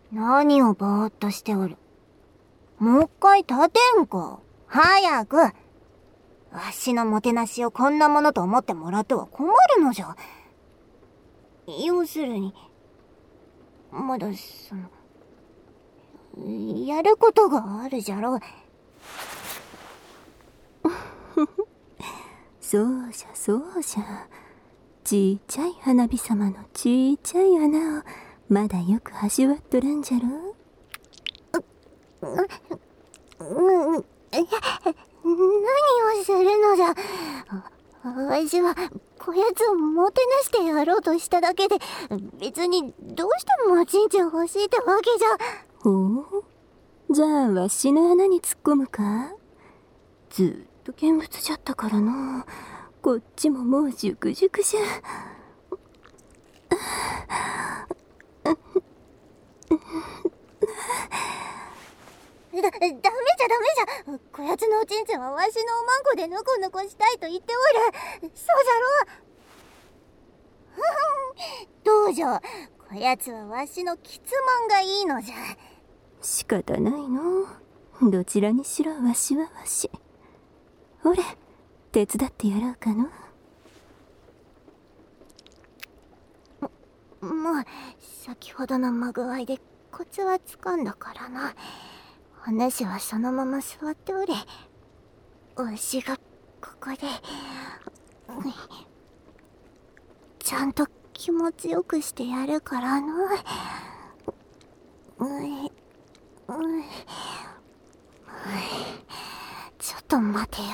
何をぼーっとしておる。もう一回立てんか。早く。わしのもてなしをこんなものと思ってもらっては困るのじゃ。要するに、まだやることがあるじゃろ。 そうじゃそうじゃ。ちいちゃい花火様のちいちゃい穴をまだよく味わっとるんじゃろ。 何をするのじゃ。わしはこやつをもてなしてやろうとしただけで、別にどうしてもおちんちん欲しいってわけじゃ。 ほう、じゃあわしの穴に突っ込むか。ずっと見物じゃったからな。こっちももうじゅくじゅくじゃ。 ダメじゃ。こやつのおちんちんはわしのおまんこでぬこぬこしたいと言っておる。そうじゃろ。どうじゃ。こやつはわしのきつまんがいいのじゃ。 仕方ないの。どちらにしろわしはわし。ほれ、手伝ってやろうかの。 もう先ほどのまぐわいでコツはつかんだからな。お主はそのまま座っておれ。わしがここでちゃんと気持ちよくしてやるからの。ちょっと待てよ。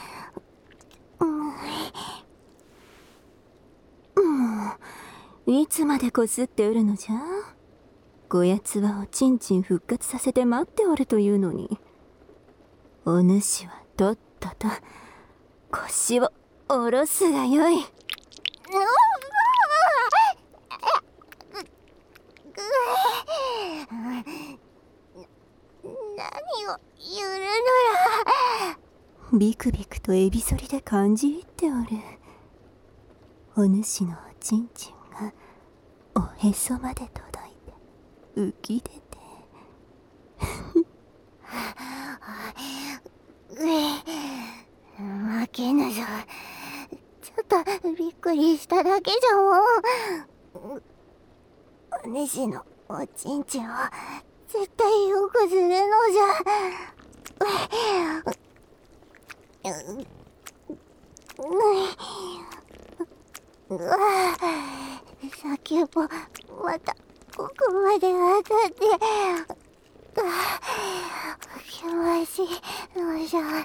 もういつまでこすっておるのじゃ。こやつはおちんちん復活させて待っておるというのに。お主はとっとと腰を下ろすがよい。 何を言うるビクビクとエビ反りで感じ入っておる。お主のおちんちんがおへそまで届いて浮き出て負けぬぞ。ちょっとびっくりしただけじゃもん。お主のおちんちんを絶対よくするのじゃ。先もまたここまで当たって気持ちいいのじゃ。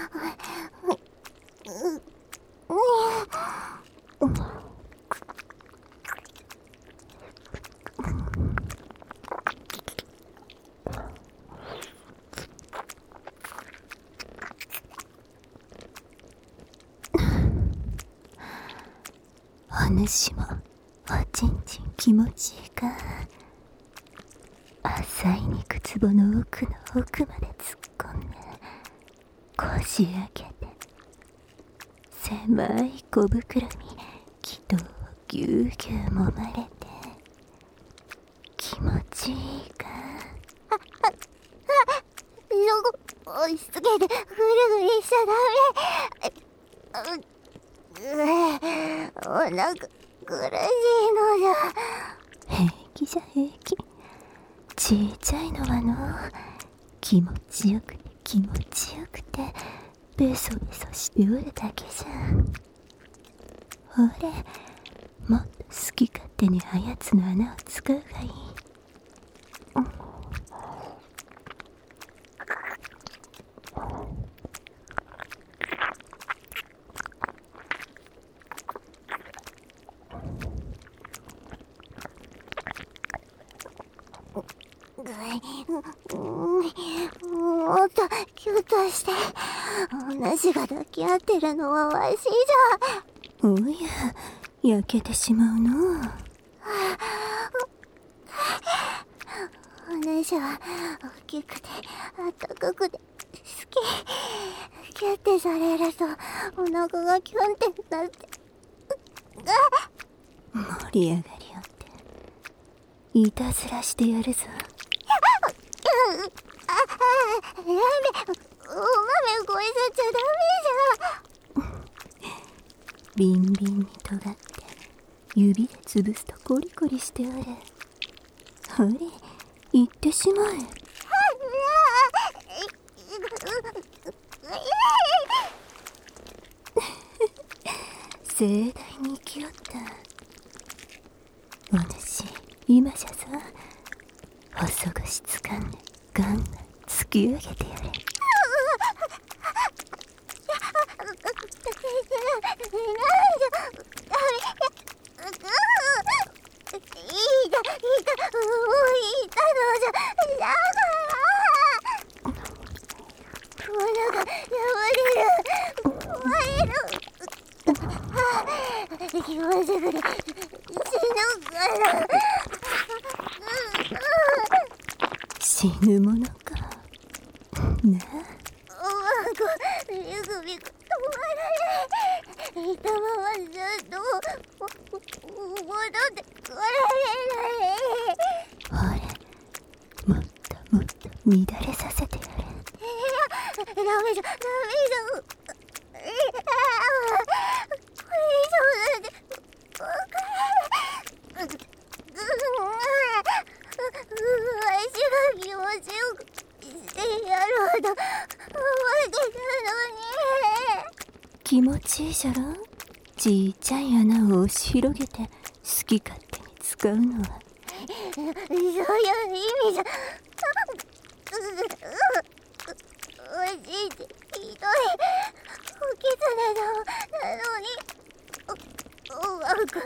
お主もおちんちん気持ちいいか。浅い肉つぼの奥の奥まで突っ込んでこじ開けて狭い小袋に気道をぎゅうぎゅう揉まれて気持ちいいか。 押しつけてぐるぐりしちゃダメ。お腹苦しいのじゃ。 平気じゃ平気。ちいちゃいのはの気持ちよくて気持ちよくてベソベソしておるだけじゃ。ほれ、もっと好き勝手にあやつの穴を使うがいい。 もっとキュッとして。お主が抱き合ってるのはわしじゃ。 おや、焼けてしまうの。 お主は大きくてあったかくて好き。キュッてされるとお腹がキュンってなって。 盛り上がりよっていたずらしてやるぞ。 ラメ、お豆これじゃダメじゃん。 ビンビンに尖って指で潰すとコリコリしておる。ほれ、行ってしまえ。盛大に生きよった。お主、今じゃぞ。細腰つかんでガンガン突き上げてやれ。死ぬものかなあ。 ビクビク止まらない。いたままずっと戻ってこられない。 ほれ、もっともっと乱れさせてやれ。 ダメじゃ、ダメじゃ。これ以上なんてわからない。わしが気持ちよくしてやろうと思ってたのに。 気持ちいいじゃろ。ちいちゃい穴を押し広げて好き勝手に使うのは。 そういう意味じゃ。おじいちひどい。おきつねだなのにおわんこ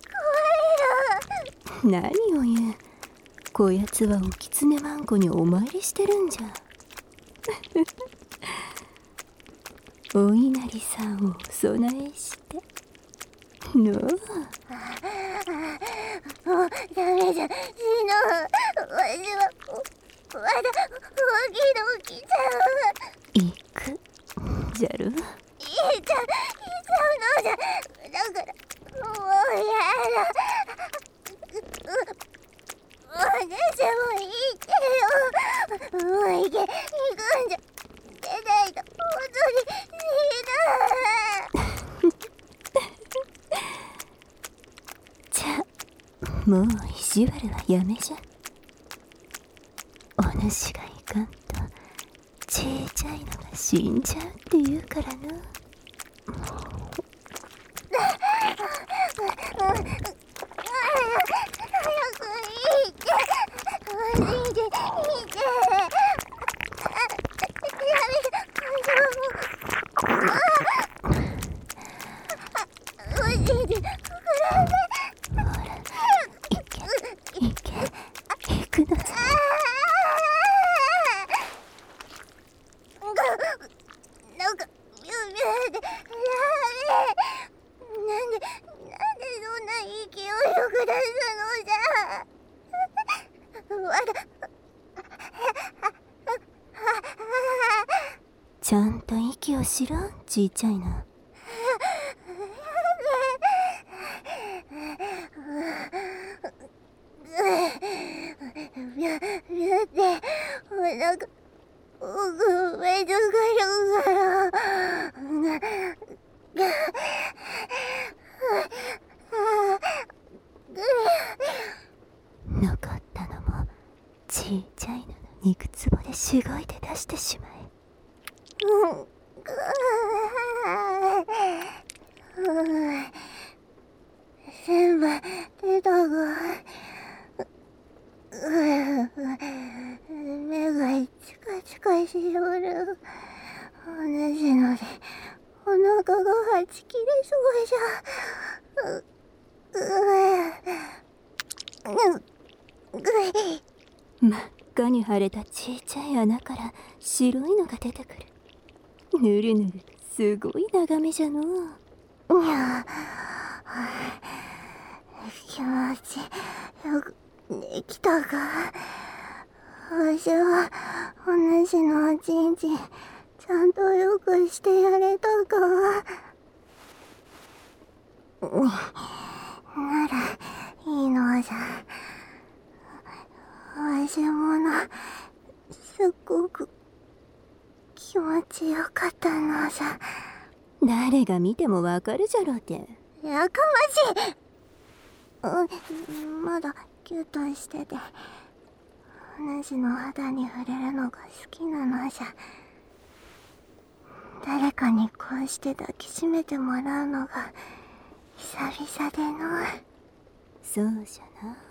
何を言う。こやつはおきつねまんこにお参りしてるんじゃ。お稲荷さんをお供えしてのう。 もうダメじゃ。わしはまだドキじゃ。 行くじゃろ。 いいちゃうのじゃ。だからもうやだ。私も行ってよ。もう行くんじゃ。出ないと本当にじゃあもう意地悪はやめじゃ。お主がいかんとちいちゃいのが死んじゃうって言うからな。 なんか夢でなんでそんな勢いよく出すのじゃ。まだちゃんと息をしろ、ちいちゃいな。残ったのもちいちゃいの肉つぼでしごいて出してしまえ。 全部出たが目がチカチカしおる。同じのでお腹がはち切れそうじゃ。 真っ赤に腫れたちいちゃい穴から白いのが出てくる。ぬるぬるすごい眺めじゃのう。 いや気持ちよくできたか。わしはお主のおちんちんちゃんとよくしてやれたか。ならいいのじゃ。 すっごく気持ちよかったのじゃ。 誰が見てもわかるじゃろうて。 やかましい。まだキュッとしてて、主の肌に触れるのが好きなのじゃ。誰かにこうして抱きしめてもらうのが久々での。 そうじ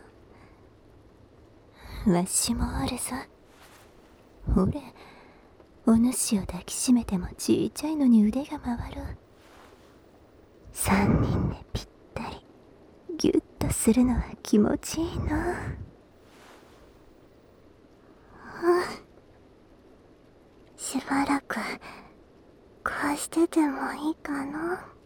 ゃな。わしもおるぞ。ほれ、お主を抱きしめてもちいちゃいのに腕が回る。3人でぴったりギュッとするのは気持ちいいな。 しばらくこうしててもいいかな。